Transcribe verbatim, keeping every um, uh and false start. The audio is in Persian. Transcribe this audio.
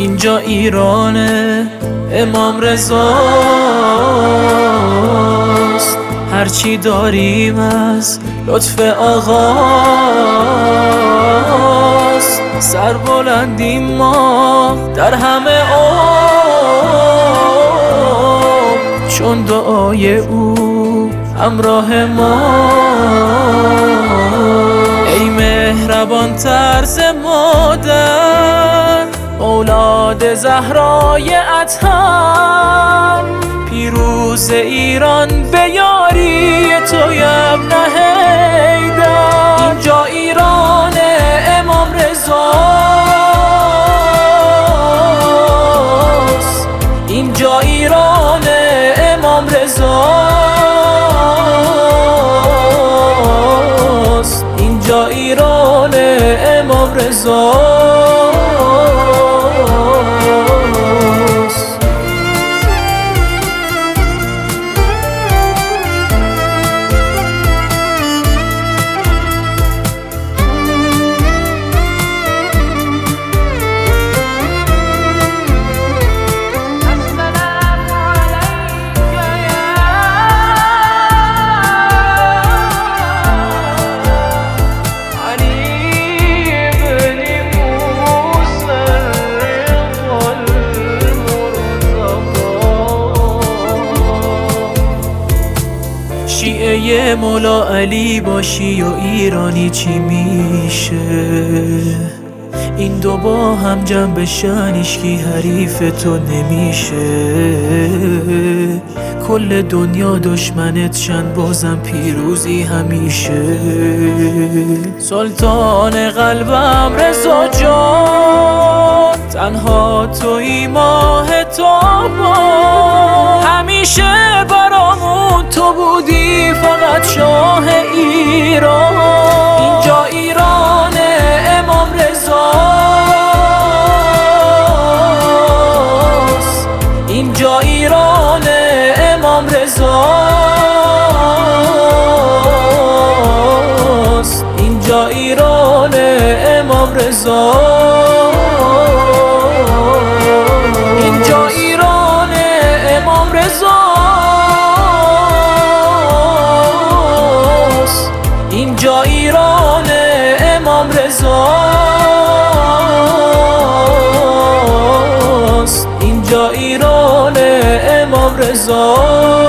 اینجا ایرانه، امام رضاست. هرچی داریم از لطف آقاست. سر بلندیم ما در همه عمر، چون دعای او همراه ما. ای مهربان طرز مادر، اولاد زهرای اطهر، پیروز ایران به یاری تو یا ابن حیدر. اینجا ایران امام رضاست، اینجا ایران امام رضاست، اینجا ایران امام رضاست. شیعه مولا علی باشی و ایرانی چی میشه؟ این دو با هم جمع بشن هیچکی حریف تو نمیشه. کل دنیا دشمنت شن بازم پیروزی همیشه. سلطان قلبم رضا جان، تنها توی ماه تابان، همیشه برامون تو بودی فقط شاه ایران. اینجا ایران امام رضاست، اینجا ایران امام رضاست، اینجا ایران امام رضاست، اینجا ایران امام رضاست، اینجا ایران امام رضاست، اینجا ایران امام رضاست.